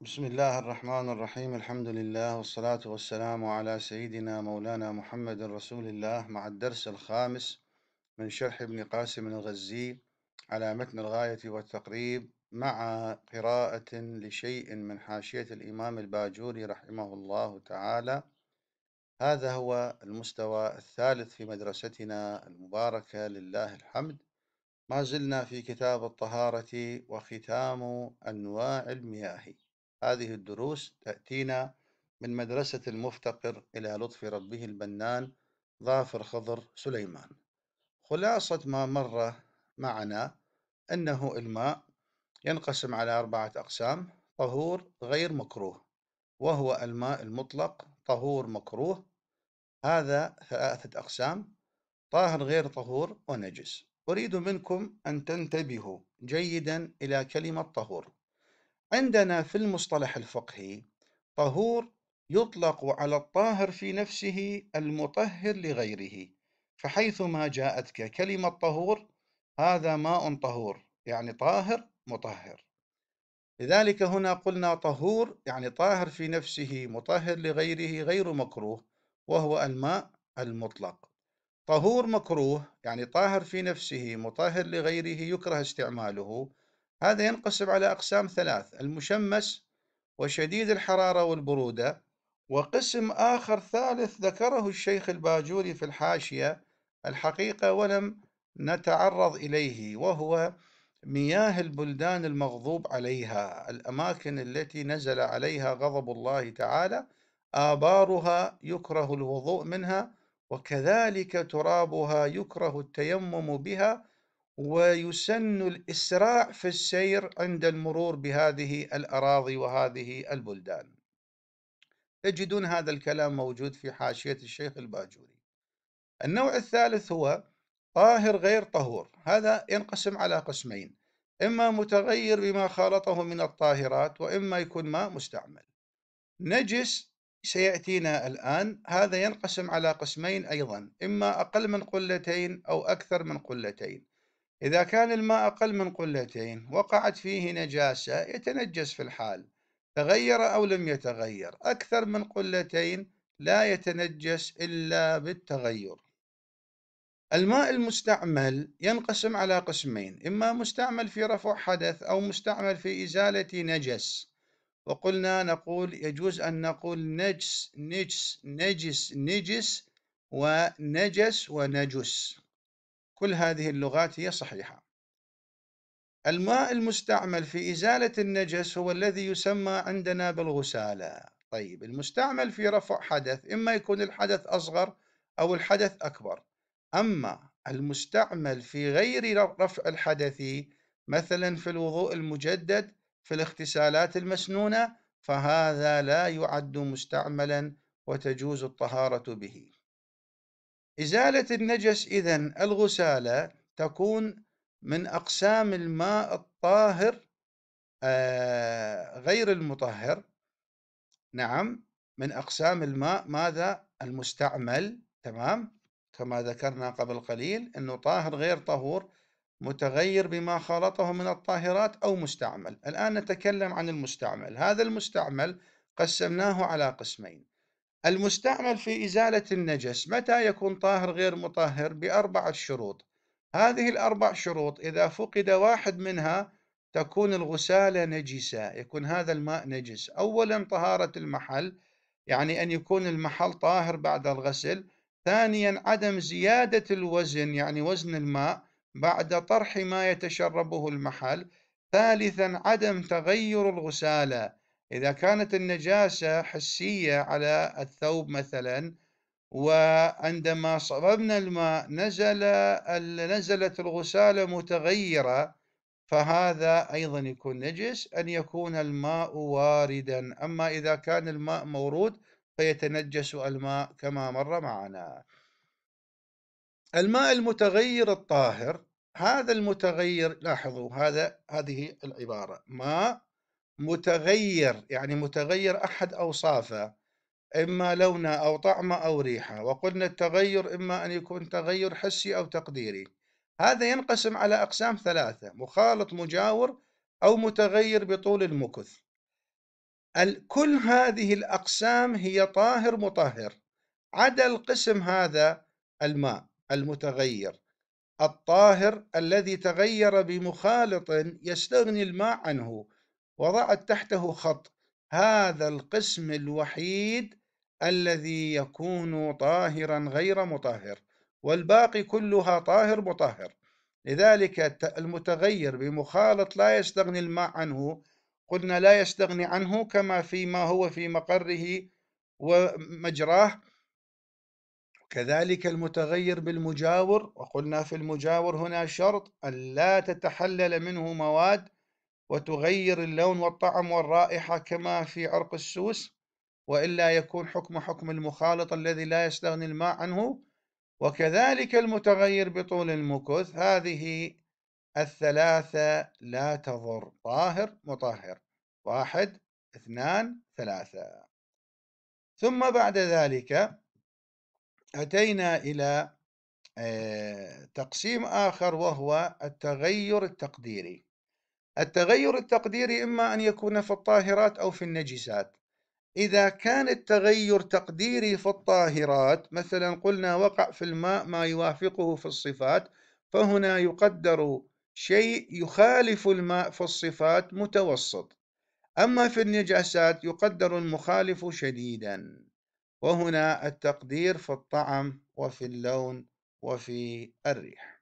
بسم الله الرحمن الرحيم. الحمد لله والصلاة والسلام على سيدنا مولانا محمد رسول الله، مع الدرس الخامس من شرح ابن قاسم الغزي على متن الغاية والتقريب، مع قراءة لشيء من حاشية الإمام الباجوري رحمه الله تعالى. هذا هو المستوى الثالث في مدرستنا المباركة، لله الحمد. ما زلنا في كتاب الطهارة وختام أنواع المياه. هذه الدروس تأتينا من مدرسة المفتقر إلى لطف ربه البنان ظافر خضر سليمان. خلاصة ما مر معنا أنه الماء ينقسم على 4 أقسام: طهور، غير مكروه، وهو الماء المطلق، طهور، مكروه. هذا 3 أقسام: طاهر، غير طهور، ونجس. أريد منكم أن تنتبهوا جيدا إلى كلمة طهور. عندنا في المصطلح الفقهي طهور يطلق على الطاهر في نفسه المطهر لغيره، فحيثما جاءتك كلمة طهور هذا ماء طهور، يعني طاهر مطهر. لذلك هنا قلنا طهور يعني طاهر في نفسه مطهر لغيره، غير مكروه، وهو الماء المطلق. طهور مكروه يعني طاهر في نفسه مطهر لغيره يكره استعماله. هذا ينقسم على أقسام 3: المشمس، وشديد الحرارة والبرودة. وقسم آخر ثالث ذكره الشيخ الباجوري في الحاشية الحقيقة ولم نتعرض إليه، وهو مياه البلدان المغضوب عليها، الأماكن التي نزل عليها غضب الله تعالى، آبارها يكره الوضوء منها، وكذلك ترابها يكره التيمم بها، ويسن الإسراع في السير عند المرور بهذه الأراضي وهذه البلدان. تجدون هذا الكلام موجود في حاشية الشيخ الباجوري. النوع الثالث هو طاهر غير طهور. هذا ينقسم على قسمين: إما متغير بما خالطه من الطاهرات، وإما يكون ماء مستعمل. نجس سيأتينا الآن، هذا ينقسم على قسمين أيضا: إما أقل من قلتين أو أكثر من قلتين. إذا كان الماء أقل من قلتين وقعت فيه نجاسة يتنجس في الحال، تغير أو لم يتغير. أكثر من قلتين لا يتنجس إلا بالتغير. الماء المستعمل ينقسم على قسمين: إما مستعمل في رفع حدث أو مستعمل في إزالة نجس. وقلنا نقول يجوز أن نقول نجس، نجس، نجس، نجس، ونجس، ونجس. كل هذه اللغات هي صحيحة. الماء المستعمل في إزالة النجس هو الذي يسمى عندنا بالغسالة. طيب، المستعمل في رفع حدث إما يكون الحدث أصغر أو الحدث أكبر. أما المستعمل في غير رفع الحدث، مثلا في الوضوء المجدد، في الاغتسالات المسنونة، فهذا لا يعد مستعملا وتجوز الطهارة به. إزالة النجس إذن الغسالة تكون من أقسام الماء الطاهر غير المطهر. نعم، من أقسام الماء ماذا؟ المستعمل. تمام، كما ذكرنا قبل قليل أنه طاهر غير طهور، متغير بما خالطه من الطاهرات، أو مستعمل. الآن نتكلم عن المستعمل. هذا المستعمل قسمناه على قسمين: المستعمل في إزالة النجس متى يكون طاهر غير مطهر؟ ب4 شروط. هذه ال4 شروط إذا فقد واحد منها تكون الغسالة نجسة، يكون هذا الماء نجس. أولا طهارة المحل، يعني أن يكون المحل طاهر بعد الغسل. ثانيا عدم زيادة الوزن، يعني وزن الماء بعد طرح ما يتشربه المحل. ثالثا عدم تغير الغسالة، إذا كانت النجاسة حسية على الثوب مثلا، وعندما صببنا الماء نزلت الغسالة متغيرة، فهذا أيضا يكون نجس. أن يكون الماء واردا، أما إذا كان الماء مورود فيتنجس الماء كما مر معنا. الماء المتغير الطاهر، هذا المتغير، لاحظوا هذه العبارة: ماء متغير، يعني متغير أحد أوصافه، إما لونه أو طعمه أو ريحه. وقلنا التغير إما أن يكون تغير حسي أو تقديري. هذا ينقسم على أقسام 3: مخالط، مجاور، أو متغير بطول المكث. كل هذه الأقسام هي طاهر مطهر، عدا القسم هذا، الماء المتغير الطاهر الذي تغير بمخالط يستغني الماء عنه، وضعت تحته خط. هذا القسم الوحيد الذي يكون طاهرا غير مطهر، والباقي كلها طاهر مطهر. لذلك المتغير بمخالط لا يستغني الماء عنه، قلنا لا يستغني عنه كما فيما هو في مقره ومجراه. كذلك المتغير بالمجاور، وقلنا في المجاور هنا شرط أن لا تتحلل منه مواد وتغير اللون والطعم والرائحة كما في عرق السوس، وإلا يكون حكم المخالط الذي لا يستغني الماء عنه. وكذلك المتغير بطول المكث. هذه الثلاثة لا تضر، طاهر مطهر، 1 2 3. ثم بعد ذلك أتينا إلى تقسيم آخر، وهو التغير التقديري. التغير التقديري إما أن يكون في الطاهرات أو في النجسات. إذا كان التغير تقديري في الطاهرات، مثلا قلنا وقع في الماء ما يوافقه في الصفات، فهنا يقدر شيء يخالف الماء في الصفات متوسط. أما في النجاسات يقدر المخالف شديدا، وهنا التقدير في الطعم وفي اللون وفي الريح.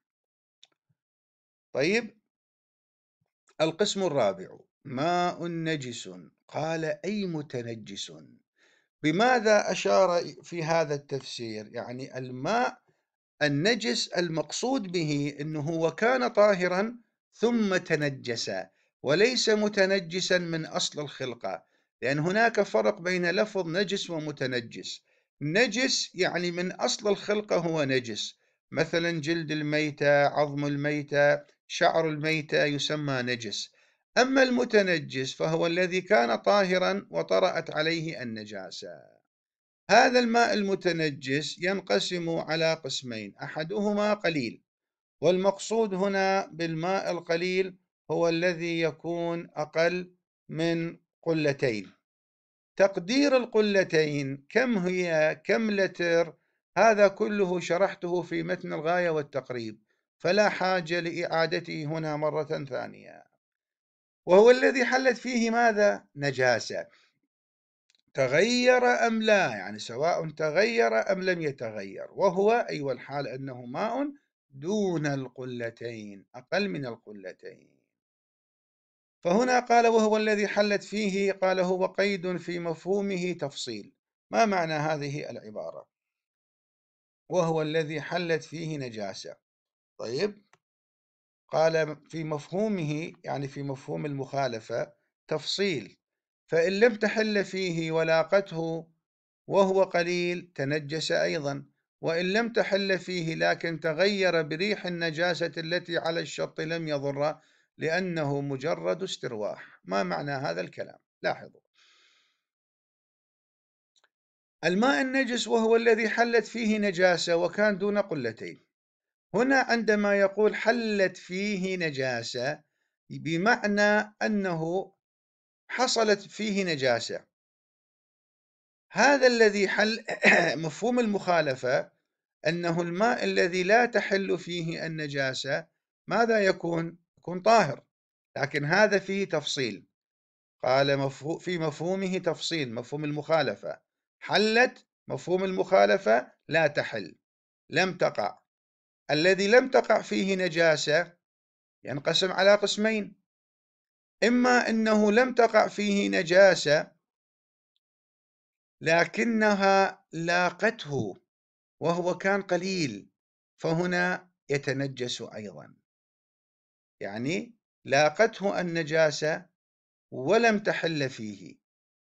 طيب، القسم الرابع ماء نجس. قال أي متنجس. بماذا أشار في هذا التفسير؟ يعني الماء النجس المقصود به أنه وكان طاهرا ثم تنجس، وليس متنجسا من أصل الخلقة، لأن هناك فرق بين لفظ نجس ومتنجس. نجس يعني من أصل الخلقة هو نجس، مثلا جلد الميتة، عظم الميتة، شعر الميتة يسمى نجس. أما المتنجس فهو الذي كان طاهرا وطرأت عليه النجاسة. هذا الماء المتنجس ينقسم على قسمين، أحدهما قليل، والمقصود هنا بالماء القليل هو الذي يكون أقل من قلتين. تقدير القلتين كم هي، كم لتر، هذا كله شرحته في متن الغاية والتقريب، فلا حاجة لإعادته هنا مرة ثانية. وهو الذي حلت فيه ماذا؟ نجاسة، تغير أم لا، يعني سواء تغير أم لم يتغير، وهو أيوة الحال أنه ماء دون القلتين، أقل من القلتين. فهنا قال وهو الذي حلت فيه، قال هو قيد في مفهومه تفصيل. ما معنى هذه العبارة؟ وهو الذي حلت فيه نجاسة. طيب، قال في مفهومه يعني في مفهوم المخالفة تفصيل، فإن لم تحل فيه ولاقته وهو قليل تنجس أيضا، وإن لم تحل فيه لكن تغير بريح النجاسة التي على الشط لم يضر، لأنه مجرد استرواح. ما معنى هذا الكلام؟ لاحظوا، الماء النجس وهو الذي حلت فيه نجاسة وكان دون قلتين. هنا عندما يقول حلت فيه نجاسة بمعنى أنه حصلت فيه نجاسة. هذا الذي حل مفهوم المخالفة أنه الماء الذي لا تحل فيه النجاسة ماذا يكون؟ يكون طاهر، لكن هذا فيه تفصيل. قال في مفهومه تفصيل، مفهوم المخالفة حلت، مفهوم المخالفة لا تحل، لم تقع. الذي لم تقع فيه نجاسة ينقسم على قسمين، إما أنه لم تقع فيه نجاسة لكنها لاقته وهو كان قليل، فهنا يتنجس أيضا، يعني لاقته النجاسة ولم تحل فيه،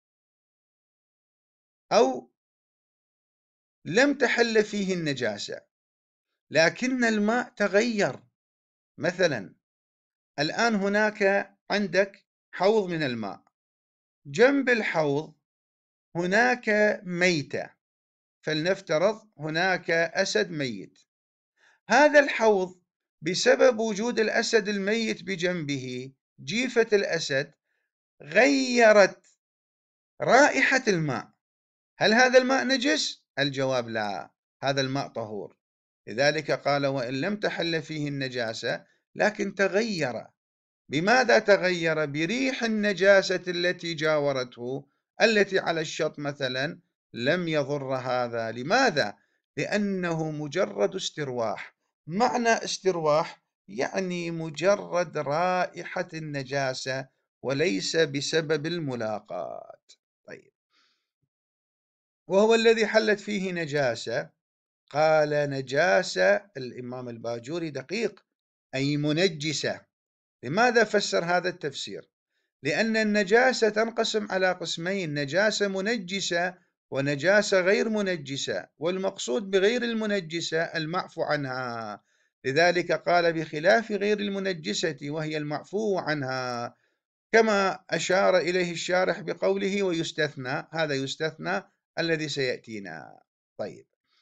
أو لم تحل فيه النجاسة لكن الماء تغير. مثلا الآن هناك عندك حوض من الماء، جنب الحوض هناك ميتة، فلنفترض هناك أسد ميت. هذا الحوض بسبب وجود الأسد الميت بجنبه، جيفة الأسد غيرت رائحة الماء. هل هذا الماء نجس؟ الجواب لا، هذا الماء طهور. لذلك قال: وإن لم تحل فيه النجاسة لكن تغير. بماذا تغير؟ بريح النجاسة التي جاورته، التي على الشط مثلا، لم يضر هذا. لماذا؟ لأنه مجرد استرواح. معنى استرواح يعني مجرد رائحة النجاسة وليس بسبب الملاقاة. طيب، وهو الذي حلت فيه نجاسة. قال: نجاسة الإمام الباجوري دقيق، أي منجسة. لماذا فسر هذا التفسير؟ لأن النجاسة تنقسم على قسمين: نجاسة منجسة ونجاسة غير منجسة، والمقصود بغير المنجسة المعفو عنها. لذلك قال: بخلاف غير المنجسة وهي المعفو عنها، كما أشار إليه الشارح بقوله: ويستثنى. هذا يستثنى الذي سيأتينا. طيب،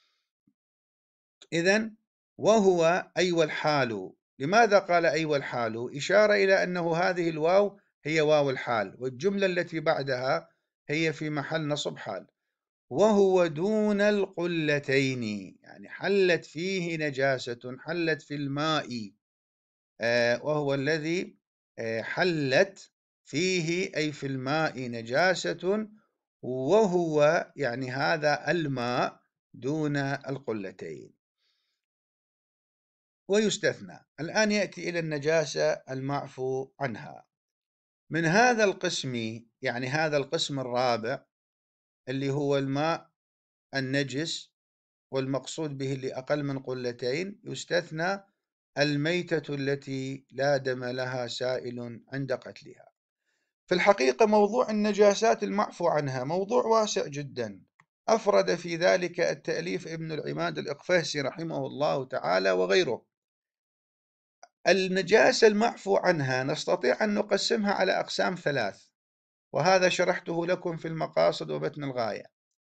إذن وهو أي والحال. لماذا قال أي والحال؟ إشارة إلى أنه هذه الواو هي واو الحال، والجملة التي بعدها هي في محل نصب حال. وهو دون القلتين، يعني حلت فيه نجاسة، حلت في الماء. وهو الذي حلت فيه، أي في الماء، نجاسة، وهو يعني هذا الماء دون القلتين. ويستثنى. الآن يأتي إلى النجاسة المعفو عنها. من هذا القسم، يعني هذا القسم الرابع اللي هو الماء النجس، والمقصود به اللي أقل من قلتين، يستثنى الميتة التي لا دم لها سائل عند قتلها. في الحقيقة موضوع النجاسات المعفو عنها موضوع واسع جدا، أفرد في ذلك التأليف ابن العماد الإقفهسي رحمه الله تعالى وغيره. النجاسة المعفو عنها نستطيع أن نقسمها على أقسام ثلاث، وهذا شرحته لكم في المقاصد ومتن الغاية.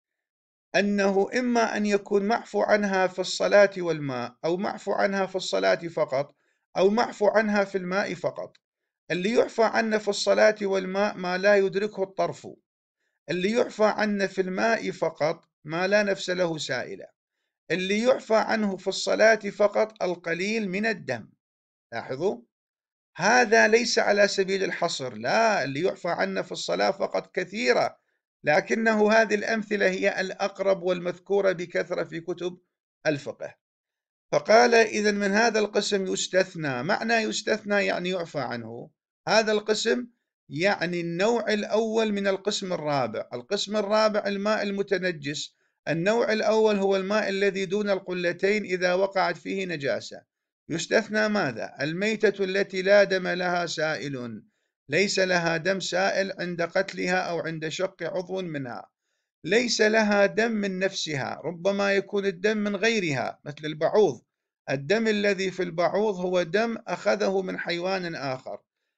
أنه إما أن يكون معفو عنها في الصلاة والماء، أو معفو عنها في الصلاة فقط، أو معفو عنها في الماء فقط. اللي يعفى عنه في الصلاة والماء ما لا يدركه الطرف. اللي يعفى عنه في الماء فقط ما لا نفس له سائلة. اللي يعفى عنه في الصلاة فقط القليل من الدم. لاحظوا، هذا ليس على سبيل الحصر، لا، اللي يعفى عنه في الصلاة فقط كثيرة، لكنه هذه الأمثلة هي الأقرب والمذكورة بكثرة في كتب الفقه. فقال: إذن من هذا القسم يستثنى. معنى يستثنى يعني يعفى عنه. هذا القسم يعني النوع الأول من القسم الرابع. القسم الرابع الماء المتنجس. النوع الأول هو الماء الذي دون القلتين إذا وقعت فيه نجاسة. يستثنى ماذا؟ الميتة التي لا دم لها سائل، ليس لها دم سائل عند قتلها أو عند شق عضو منها. ليس لها دم من نفسها، ربما يكون الدم من غيرها مثل البعوض. الدم الذي في البعوض هو دم أخذه من حيوان آخر.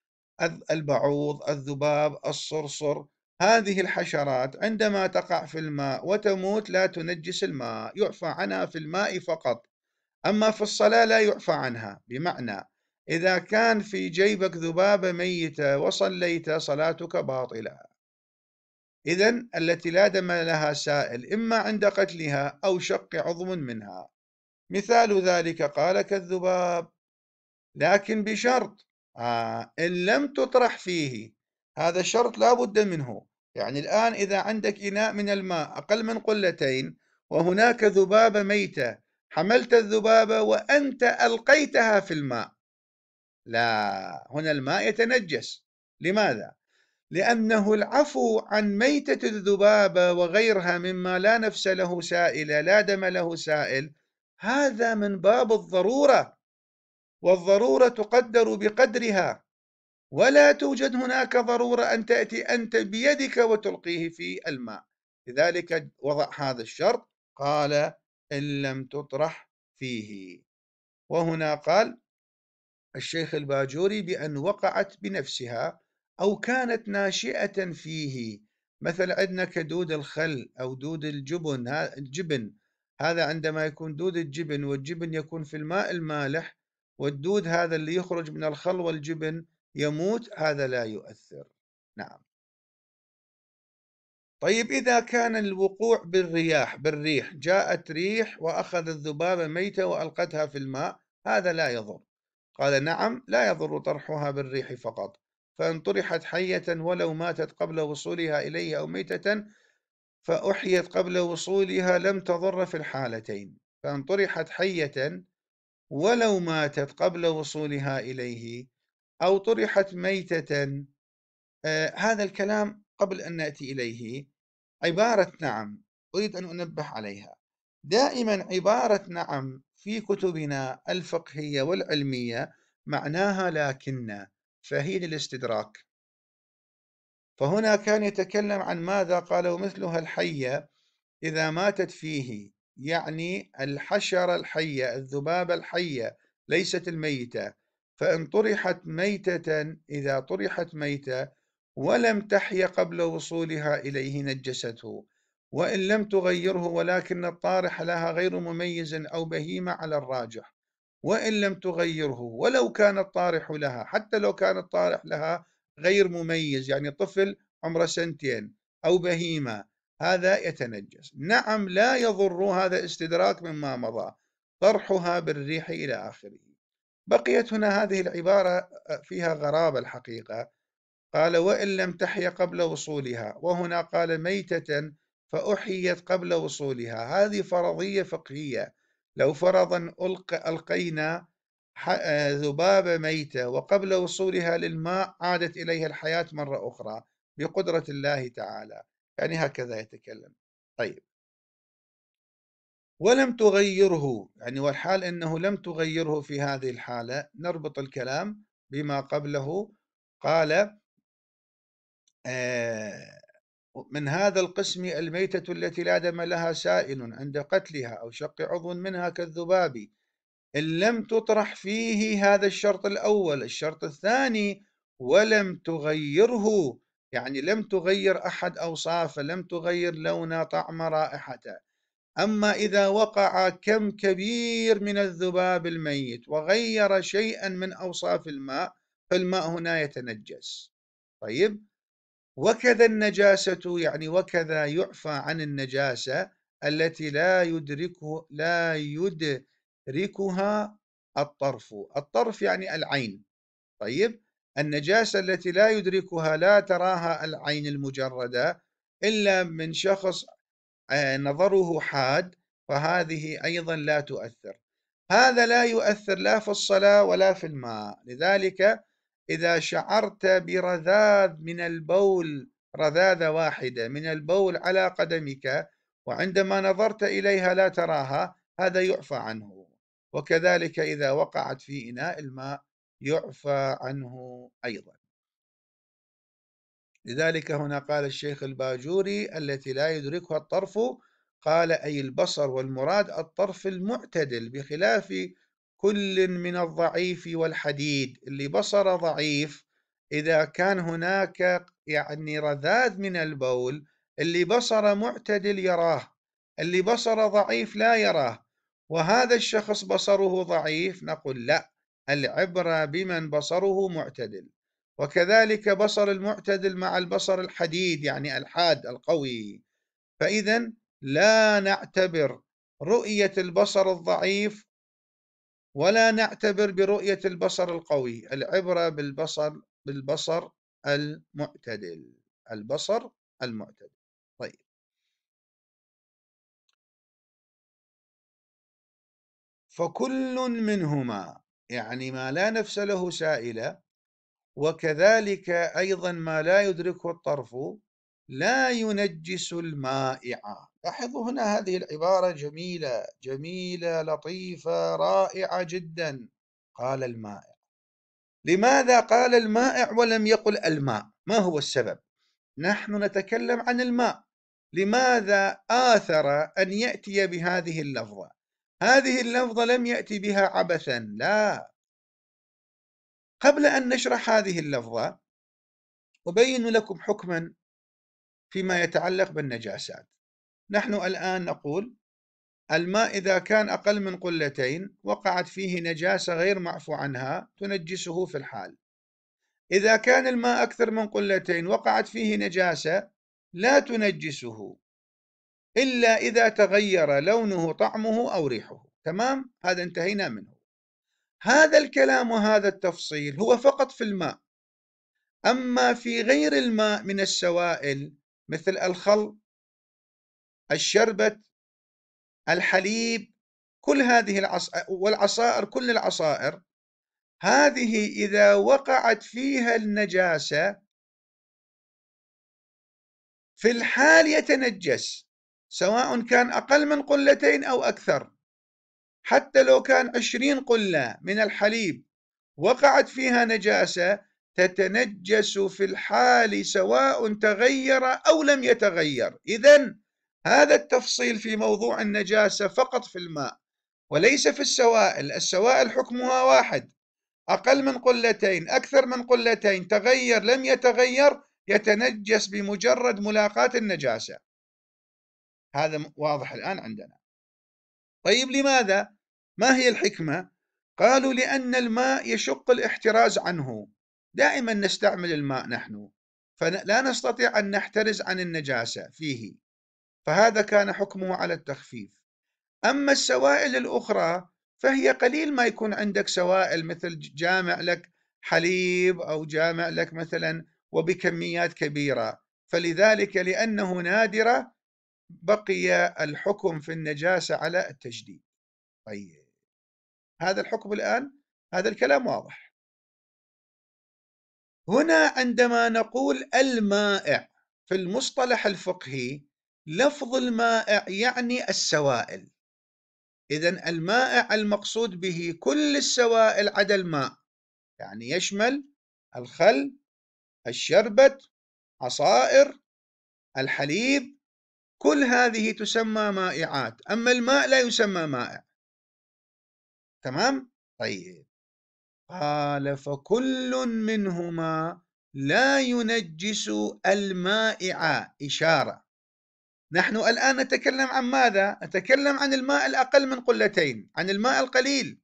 البعوض، الذباب، الصرصر، هذه الحشرات عندما تقع في الماء وتموت لا تنجس الماء، يعفى عنها في الماء فقط. أما في الصلاة لا يعفى عنها. بمعنى إذا كان في جيبك ذبابة ميتة وصليت صلاتك باطلة. إذن التي لا دم لها سائل إما عند قتلها أو شق عضو منها. مثال ذلك قال: كالذباب، لكن بشرط إن لم تطرح فيه. هذا الشرط لا بد منه. يعني الآن إذا عندك إناء من الماء أقل من قلتين وهناك ذبابة ميتة، حملت الذبابة وأنت ألقيتها في الماء، لا، هنا الماء يتنجس. لماذا؟ لأنه العفو عن ميتة الذبابة وغيرها مما لا نفس له سائل، لا دم له سائل، هذا من باب الضرورة، والضرورة تقدر بقدرها، ولا توجد هناك ضرورة أن تأتي أنت بيدك وتلقيه في الماء. لذلك وضع هذا الشرط، قال: إن لم تطرح فيه. وهنا قال الشيخ الباجوري بأن وقعت بنفسها أو كانت ناشئة فيه. مثل عندنا كدود الخل أو دود الجبن. هذا عندما يكون دود الجبن، والجبن يكون في الماء المالح، والدود هذا اللي يخرج من الخل والجبن يموت، هذا لا يؤثر. نعم. طيب إذا كان الوقوع بالريح جاءت ريح وأخذت ذبابة ميتة وألقتها في الماء، هذا لا يضر. قال نعم لا يضر طرحها بالريح فقط، فإن طرحت حية ولو ماتت قبل وصولها إليه أو ميتة فأحيت قبل وصولها لم تضر في الحالتين. فإن طرحت حية ولو ماتت قبل وصولها إليه أو طرحت ميتة، هذا الكلام قبل أن نأتي إليه عبارة نعم أريد أن أنبه عليها. دائما عبارة نعم في كتبنا الفقهية والعلمية معناها لكن، فهي للاستدراك. فهنا كان يتكلم عن ماذا؟ قال ومثلها الحية إذا ماتت فيه، يعني الحشرة الحية، الذبابة الحية ليست الميتة. فإن طرحت ميتة، إذا طرحت ميتة ولم تحي قبل وصولها إليه نجسته، وإن لم تغيره ولكن الطارح لها غير مميز أو بهيمة على الراجح، وإن لم تغيره ولو كان الطارح لها، حتى لو كان الطارح لها غير مميز، يعني طفل عمره 2 أو بهيمة، هذا يتنجس. نعم لا يضر، هذا استدراك مما مضى، طرحها بالريح إلى آخره. بقيت هنا هذه العبارة فيها غرابة الحقيقة. قال وإن لم تحي قبل وصولها، وهنا قال ميتة فأحيت قبل وصولها. هذه فرضية فقهية. لو فرضا ألقينا ذبابة ميتة وقبل وصولها للماء عادت إليها الحياة مرة أخرى بقدرة الله تعالى، يعني هكذا يتكلم. طيب ولم تغيره، يعني والحال أنه لم تغيره في هذه الحالة، نربط الكلام بما قبله. قال من هذا القسم الميتة التي لا دم لها سائل عند قتلها أو شق عضو منها كالذباب، إن لم تطرح فيه هذا الشرط الأول. الشرط الثاني ولم تغيره، يعني لم تغير أحد أوصافه، لم تغير لون طعم رائحته. أما إذا وقع كم كبير من الذباب الميت وغير شيئا من أوصاف الماء، فالماء هنا يتنجس. طيب وكذا النجاسة، يعني وكذا يعفى عن النجاسة التي لا يدركها الطرف. الطرف يعني العين. طيب النجاسة التي لا يدركها، لا تراها العين المجردة إلا من شخص نظره حاد، فهذه أيضا لا تؤثر. هذا لا يؤثر لا في الصلاة ولا في الماء. لذلك إذا شعرت برذاذ من البول، رذاذة واحدة من البول على قدمك، وعندما نظرت إليها لا تراها، هذا يعفى عنه. وكذلك إذا وقعت في إناء الماء يعفى عنه أيضا. لذلك هنا قال الشيخ الباجوري التي لا يدركها الطرف، قال أي البصر، والمراد الطرف المعتدل، بخلاف كل من الضعيف والحديد. اللي بصر ضعيف إذا كان هناك يعني رذاذ من البول، اللي بصر معتدل يراه، اللي بصر ضعيف لا يراه. وهذا الشخص بصره ضعيف، نقول لا، العبرة بمن بصره معتدل. وكذلك بصر المعتدل مع البصر الحديد، يعني الحاد القوي. فإذا لا نعتبر رؤية البصر الضعيف ولا نعتبر برؤية البصر القوي، العبرة بالبصر المعتدل، البصر المعتدل. طيب فكل منهما، يعني ما لا نفس له سائلة، وكذلك أيضا ما لا يدركه الطرف، لا ينجس المائع. لاحظوا هنا هذه العبارة جميلة جميلة لطيفة رائعة جدا. قال المائع. لماذا قال المائع ولم يقل الماء؟ ما هو السبب؟ نحن نتكلم عن الماء. لماذا آثر أن يأتي بهذه اللفظة؟ هذه اللفظة لم يأتي بها عبثا، لا. قبل أن نشرح هذه اللفظة أبين لكم حكما فيما يتعلق بالنجاسات. نحن الآن نقول الماء إذا كان أقل من قلتين وقعت فيه نجاسة غير معفو عنها تنجسه في الحال. إذا كان الماء أكثر من قلتين وقعت فيه نجاسة لا تنجسه إلا إذا تغير لونه طعمه أو ريحه. تمام، هذا انتهينا منه. هذا الكلام وهذا التفصيل هو فقط في الماء. أما في غير الماء من السوائل مثل الخل، الشربت، الحليب، كل هذه والعصائر، كل العصائر هذه إذا وقعت فيها النجاسة في الحال يتنجس، سواء كان أقل من قلتين أو أكثر. حتى لو كان 20 قلة من الحليب وقعت فيها نجاسة تتنجس في الحال سواء تغير أو لم يتغير. إذن هذا التفصيل في موضوع النجاسة فقط في الماء وليس في السوائل. السوائل حكمها واحد، أقل من قلتين، أكثر من قلتين، تغير، لم يتغير، يتنجس بمجرد ملاقاة النجاسة. هذا واضح الآن عندنا. طيب لماذا؟ ما هي الحكمة؟ قالوا لأن الماء يشق الاحتراز عنه. دائما نستعمل الماء نحن، فلا نستطيع أن نحترز عن النجاسة فيه، فهذا كان حكمه على التخفيف. أما السوائل الأخرى فهي قليل ما يكون عندك سوائل مثل جامع لك حليب أو جامع لك مثلا وبكميات كبيرة، فلذلك لأنه نادرة بقي الحكم في النجاسة على التجديد. طيب، هذا الحكم الآن، هذا الكلام واضح. هنا عندما نقول المائع في المصطلح الفقهي، لفظ المائع يعني السوائل. إذن المائع المقصود به كل السوائل عدا الماء، يعني يشمل الخل، الشربت، عصائر، الحليب، كل هذه تسمى مائعات. أما الماء لا يسمى مائع. تمام؟ طيب، قال فكل منهما لا ينجس المائع. إشارة. نحن الآن نتكلم عن ماذا؟ نتكلم عن الماء الأقل من قلتين، عن الماء القليل.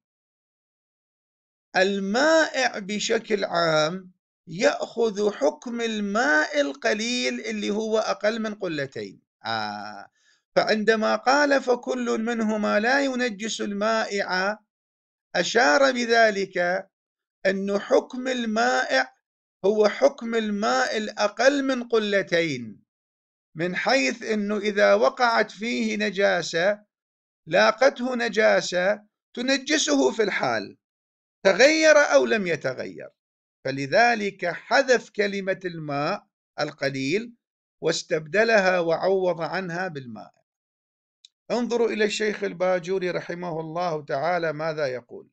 المائع بشكل عام يأخذ حكم الماء القليل اللي هو أقل من قلتين. فعندما قال فكل منهما لا ينجس المائع، أشار بذلك أن حكم المائع هو حكم الماء الأقل من قلتين، من حيث أنه إذا وقعت فيه نجاسة، لاقته نجاسة تنجسه في الحال، تغير أو لم يتغير، فلذلك حذف كلمة الماء القليل واستبدلها وعوض عنها بالماء. انظروا إلى الشيخ الباجوري رحمه الله تعالى ماذا يقول.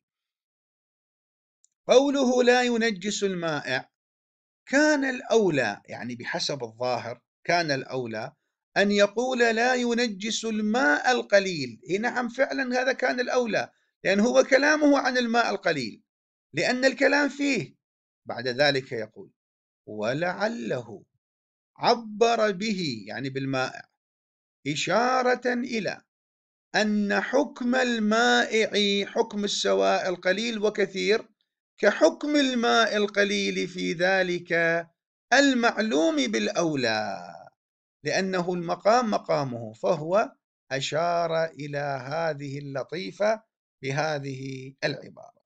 قوله لا ينجس المائع، كان الأولى، يعني بحسب الظاهر كان الأولى أن يقول لا ينجس الماء القليل. نعم فعلا هذا كان الأولى، لأن هو كلامه عن الماء القليل، لأن الكلام فيه. بعد ذلك يقول ولعله عبر به، يعني بالمائع، إشارة إلى أن حكم المائع حكم السوائل قليل وكثير كحكم الماء القليل في ذلك المعلوم بالأولى، لأنه المقام مقامه، فهو أشار إلى هذه اللطيفة بهذه العبارة.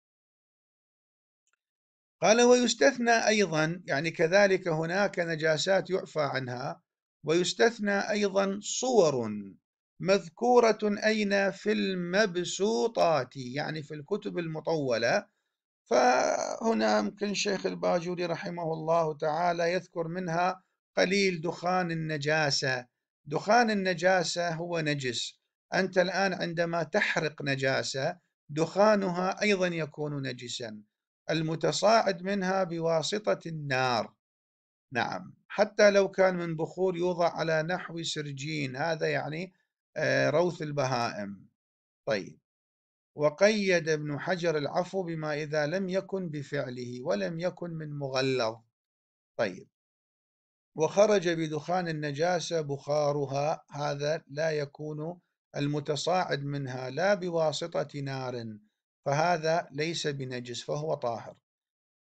قال ويستثنى أيضا، يعني كذلك هناك نجاسات يعفى عنها، ويستثنى أيضا صور مذكورة أين في المبسوطات، يعني في الكتب المطولة. فهنا يمكن الشيخ الباجوري رحمه الله تعالى يذكر منها قليل دخان النجاسة. دخان النجاسة هو نجس. أنت الآن عندما تحرق نجاسة دخانها أيضا يكون نجسا، المتصاعد منها بواسطة النار. نعم، حتى لو كان من بخور يوضع على نحو سرجين، هذا يعني روث البهائم. طيب، وقيد ابن حجر العفو بما إذا لم يكن بفعله ولم يكن من مغلظ. طيب، وخرج بدخان النجاسة بخارها، هذا لا يكون المتصاعد منها لا بواسطة نار، فهذا ليس بنجس فهو طاهر.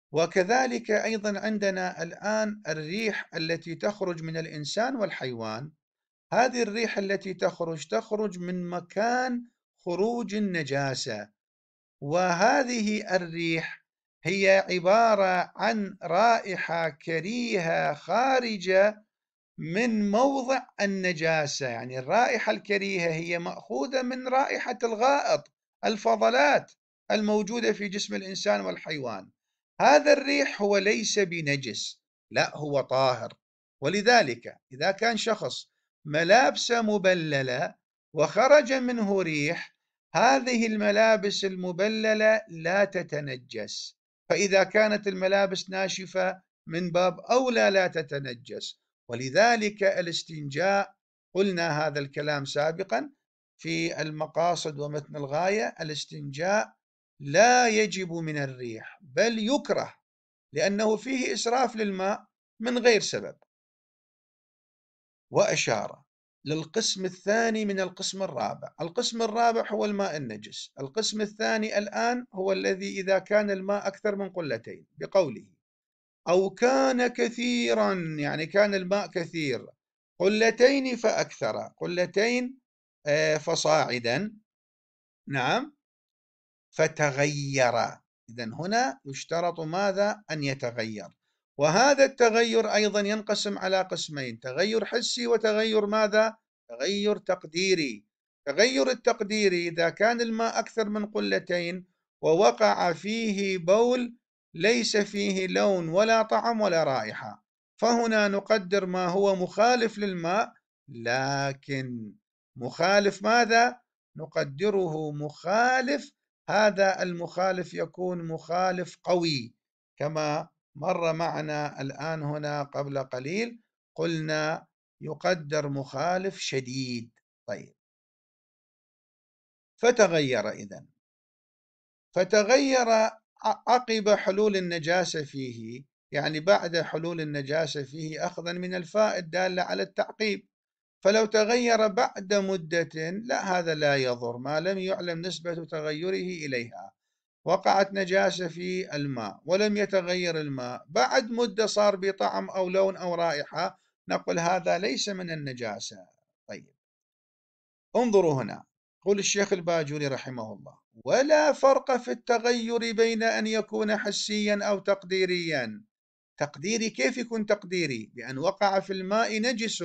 وكذلك أيضا عندنا الآن الريح التي تخرج من الإنسان والحيوان. هذه الريح التي تخرج من مكان خروج النجاسة، وهذه الريح هي عبارة عن رائحة كريهة خارجة من موضع النجاسة. يعني الرائحة الكريهة هي مأخوذة من رائحة الغائط، الفضلات الموجودة في جسم الإنسان والحيوان. هذا الريح هو ليس بنجس، لا هو طاهر. ولذلك إذا كان شخص ملابسه مبللة وخرج منه ريح، هذه الملابس المبللة لا تتنجس. فإذا كانت الملابس ناشفة من باب أولى لا تتنجس. ولذلك الاستنجاء، قلنا هذا الكلام سابقا في المقاصد ومتن الغاية، الاستنجاء لا يجب من الريح بل يكره، لأنه فيه إسراف للماء من غير سبب. وأشار للقسم الثاني من القسم الرابع. القسم الرابع هو الماء النجس. القسم الثاني الآن هو الذي إذا كان الماء أكثر من قلتين، بقوله أو كان كثيرا، يعني كان الماء كثير، قلتين فأكثر، قلتين فصاعدا، نعم، فتغير. إذن هنا يشترط ماذا؟ أن يتغير. وهذا التغير أيضا ينقسم على قسمين: تغير حسي وتغير ماذا؟ تغير تقديري. تغير التقديري إذا كان الماء أكثر من قلتين ووقع فيه بول ليس فيه لون ولا طعم ولا رائحة، فهنا نقدر ما هو مخالف للماء، لكن مخالف ماذا؟ نقدره مخالف، هذا المخالف يكون مخالف قوي، كما مر معنا الآن هنا قبل قليل قلنا يقدر مخالف شديد. طيب، فتغير إذن، فتغير عقب حلول النجاسة فيه، يعني بعد حلول النجاسة فيه أخذا من الفاء الدالة على التعقيب. فلو تغير بعد مدة لا، هذا لا يضر ما لم يعلم نسبة تغيره إليها. وقعت نجاسة في الماء ولم يتغير الماء، بعد مدة صار بطعم أو لون أو رائحة، نقول هذا ليس من النجاسة. طيب، انظروا هنا، قول الشيخ الباجوري رحمه الله: ولا فرق في التغير بين أن يكون حسيا أو تقديريا. تقديري كيف يكون تقديري؟ بأن وقع في الماء نجس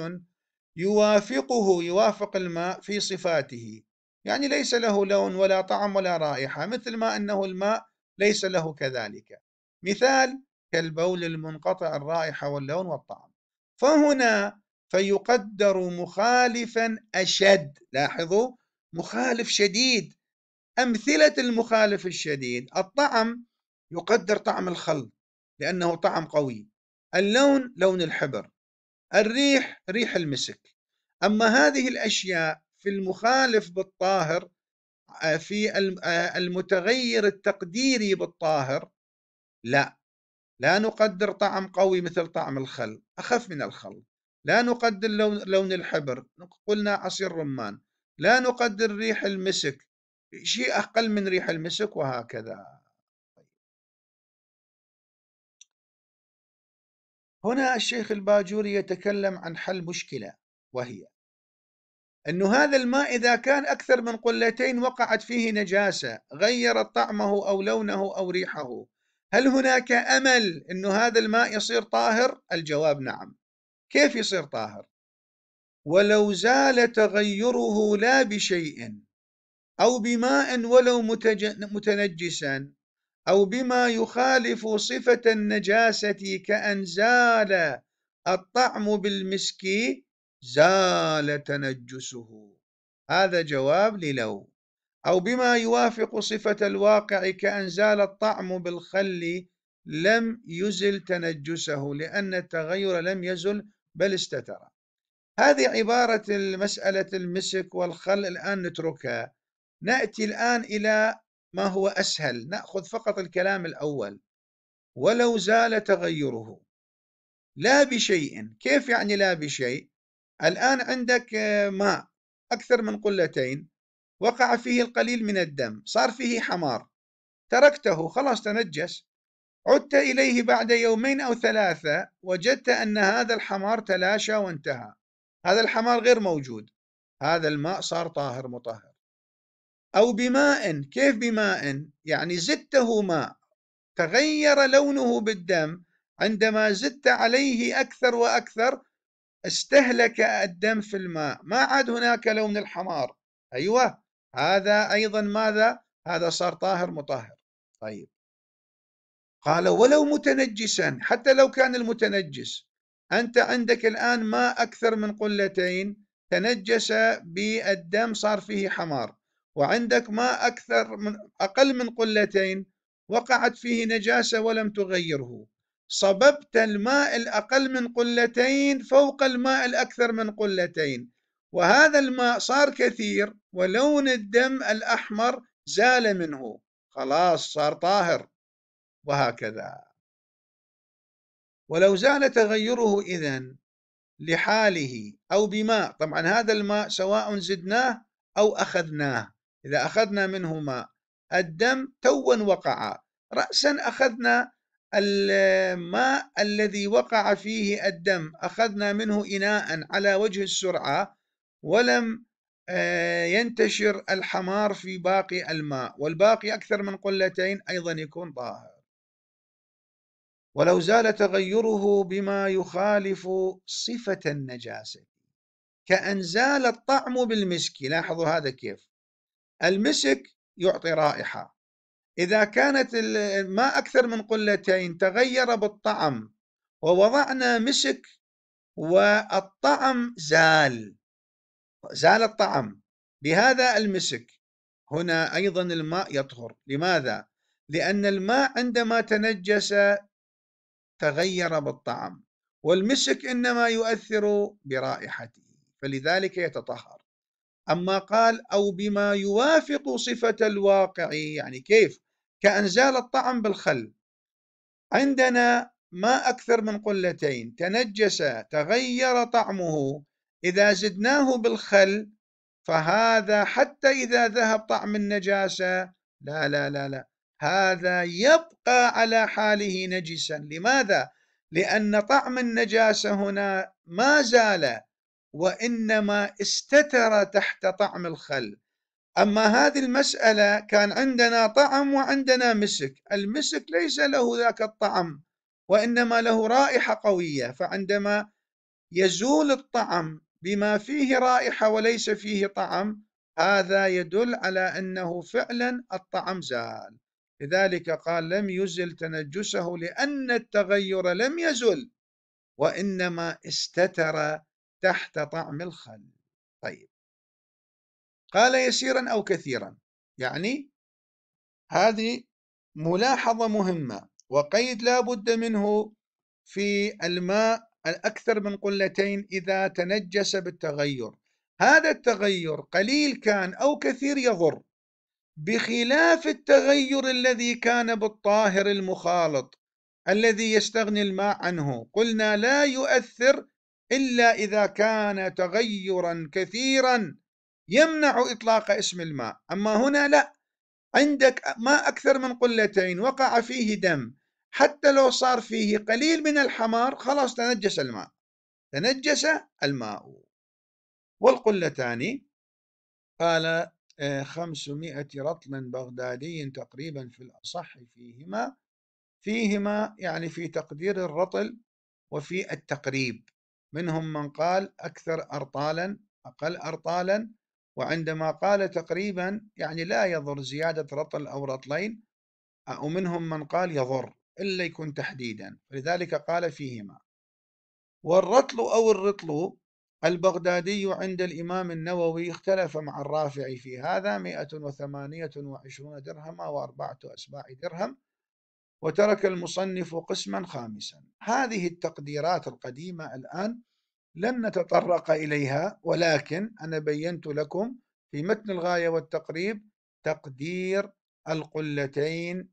يوافق الماء في صفاته، يعني ليس له لون ولا طعم ولا رائحة، مثل ما أنه الماء ليس له كذلك. مثال كالبول المنقطع الرائحة واللون والطعم. فهنا فيقدر مخالفا أشد. لاحظوا، مخالف شديد. أمثلة المخالف الشديد: الطعم يقدر طعم الخل لأنه طعم قوي، اللون لون الحبر، الريح ريح المسك. أما هذه الأشياء في المخالف بالطاهر، في المتغير التقديري بالطاهر، لا نقدر طعم قوي مثل طعم الخل، أخف من الخل. لا نقدر لون الحبر، قلنا عصير رمان. لا نقدر ريح المسك، شيء أقل من ريح المسك، وهكذا. هنا الشيخ الباجوري يتكلم عن حل مشكلة، وهي أن هذا الماء إذا كان أكثر من قلتين وقعت فيه نجاسة غيرت طعمه أو لونه أو ريحه، هل هناك أمل أن هذا الماء يصير طاهر؟ الجواب نعم. كيف يصير طاهر؟ ولو زال تغيره لا بشيء أو بماء ولو متنجسا أو بما يخالف صفة النجاسة، كأن زال الطعم بالمسك زال تنجسه. هذا جواب للو. أو بما يوافق صفة الواقع، كأن زال الطعم بالخل لم يزل تنجسه، لأن التغير لم يزل بل استتر. هذه عبارة المسألة المسك والخل الآن نتركها، نأتي الآن إلى ما هو أسهل، نأخذ فقط الكلام الأول: ولو زال تغيره لا بشيء. كيف يعني لا بشيء؟ الآن عندك ماء أكثر من قلتين، وقع فيه القليل من الدم، صار فيه حمار، تركته خلاص تنجس. عدت إليه بعد يومين أو ثلاثة وجدت أن هذا الحمار تلاشى وانتهى، هذا الحمار غير موجود، هذا الماء صار طاهر مطهر. أو بماء، كيف بماء؟ يعني زدته ماء تغير لونه بالدم، عندما زدت عليه أكثر وأكثر استهلك الدم في الماء، ما عاد هناك لون الحمار. أيوة، هذا أيضا ماذا؟ هذا صار طاهر مطهر. طيب، قال ولو متنجسا، حتى لو كان المتنجس، أنت عندك الآن ماء أكثر من قلتين تنجس بالدم صار فيه حمار، وعندك ماء أقل من قلتين وقعت فيه نجاسة ولم تغيره، صببت الماء الأقل من قلتين فوق الماء الأكثر من قلتين، وهذا الماء صار كثير ولون الدم الأحمر زال منه، خلاص صار طاهر. وهكذا. ولو زال تغيره إذن لحاله أو بماء، طبعا هذا الماء سواء زدناه أو أخذناه، إذا أخذنا منه ماء الدم توا وقع، رأسا أخذنا الماء الذي وقع فيه الدم أخذنا منه إناء على وجه السرعة ولم ينتشر الحمار في باقي الماء، والباقي أكثر من قلتين أيضا يكون طاهر. ولو زال تغيره بما يخالف صفة النجاسة، كأن زال الطعم بالمسك. لاحظوا هذا كيف، المسك يعطي رائحة، إذا كانت الماء أكثر من قلتين تغير بالطعم ووضعنا مسك والطعم زال الطعم بهذا المسك، هنا أيضا الماء يطهر. لماذا؟ لأن الماء عندما تنجس تغير بالطعم، والمسك إنما يؤثر برائحته، فلذلك يتطهر. أما قال أو بما يوافق صفة الواقع، يعني كيف؟ كأن زال الطعم بالخل، عندنا ما أكثر من قلتين تنجس تغير طعمه، إذا زدناه بالخل فهذا حتى إذا ذهب طعم النجاسة لا لا لا لا، هذا يبقى على حاله نجسا. لماذا؟ لأن طعم النجاسة هنا ما زال وإنما استتر تحت طعم الخل. أما هذه المسألة كان عندنا طعم وعندنا مسك، المسك ليس له ذاك الطعم وإنما له رائحة قوية، فعندما يزول الطعم بما فيه رائحة وليس فيه طعم هذا يدل على أنه فعلا الطعم زال. لذلك قال لم يزل تنجسه لأن التغير لم يزل وإنما استتر تحت طعم الخل. طيب، قال يسيرا أو كثيرا، يعني هذه ملاحظة مهمة وقيد لا بد منه في الماء الأكثر من قلتين إذا تنجس بالتغير، هذا التغير قليل كان أو كثير يضر، بخلاف التغير الذي كان بالطاهر المخالط الذي يستغني الماء عنه، قلنا لا يؤثر إلا إذا كان تغيرا كثيرا يمنع إطلاق اسم الماء. أما هنا لا، عندك ماء أكثر من قلتين وقع فيه دم، حتى لو صار فيه قليل من الحمار خلاص تنجس الماء، تنجس الماء. والقلتان قال 500 رطل بغدادي تقريبا في الأصح فيهما يعني في تقدير الرطل وفي التقريب، منهم من قال أكثر أرطالا أقل أرطالا، وعندما قال تقريبا يعني لا يضر زيادة رطل أو رطلين، ومنهم من قال يضر إلا يكون تحديدا، لذلك قال فيهما. والرطل أو الرطل البغدادي عند الإمام النووي اختلف مع الرافعي في هذا 128 درهم و4 أسباع درهم، وترك المصنف قسما خامسا. هذه التقديرات القديمة الآن لن نتطرق إليها، ولكن أنا بينت لكم في متن الغاية والتقريب تقدير القلتين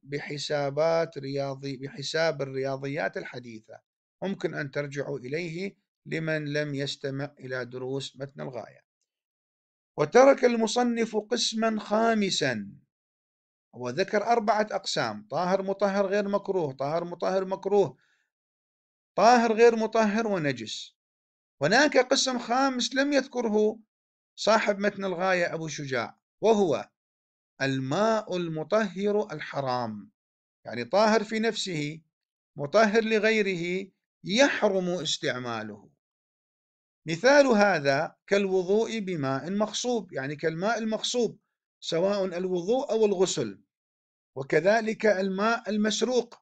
بحساب الرياضيات الحديثة، ممكن أن ترجعوا إليه لمن لم يستمع إلى دروس متن الغاية. وترك المصنف قسما خامسا وذكر 4 أقسام: طاهر مطهر غير مكروه، طاهر مطهر مكروه، طاهر غير مطهر، ونجس. هناك قسم خامس لم يذكره صاحب متن الغاية أبو شجاع، وهو الماء المطهر الحرام، يعني طاهر في نفسه مطهر لغيره يحرم استعماله. مثال هذا كالوضوء بماء مغصوب، يعني كالماء المغصوب، سواء الوضوء أو الغسل، وكذلك الماء المسروق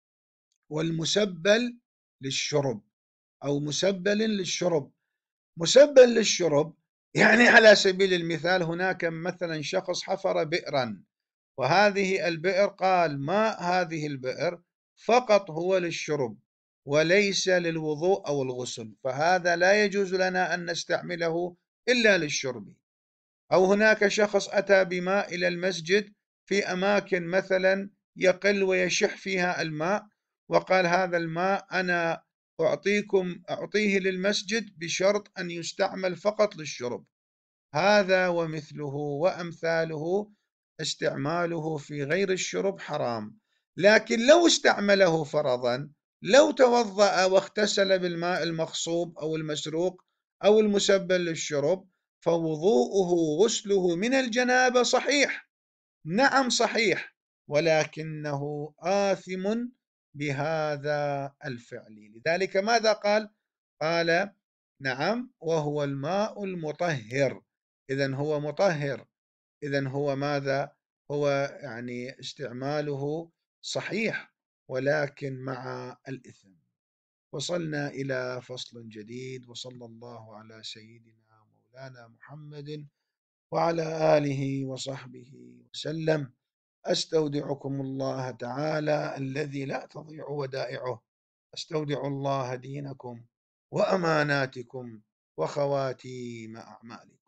والمسبل للشرب أو مسبل للشرب. مسبل للشرب يعني على سبيل المثال هناك مثلا شخص حفر بئرا، وهذه البئر قال ماء هذه البئر فقط هو للشرب وليس للوضوء أو الغسل، فهذا لا يجوز لنا أن نستعمله إلا للشرب. أو هناك شخص أتى بماء إلى المسجد في أماكن مثلا يقل ويشح فيها الماء، وقال هذا الماء أنا أعطيه للمسجد بشرط أن يستعمل فقط للشرب. هذا ومثله وأمثاله استعماله في غير الشرب حرام. لكن لو استعمله فرضا، لو توضأ واغتسل بالماء المغصوب أو المسروق أو المسبل للشرب، فوضوءه غسله من الجنابة صحيح، نعم صحيح، ولكنه آثم بهذا الفعل. لذلك ماذا قال؟ قال نعم وهو الماء المطهر. إذن هو مطهر، إذن هو ماذا؟ هو يعني استعماله صحيح ولكن مع الإثم. وصلنا إلى فصل جديد، وصلى الله على سيدنا مولانا محمد وعلى آله وصحبه وسلم. أستودعكم الله تعالى الذي لا تضيع ودائعه. أستودع الله دينكم وأماناتكم وخواتيم أعمالكم.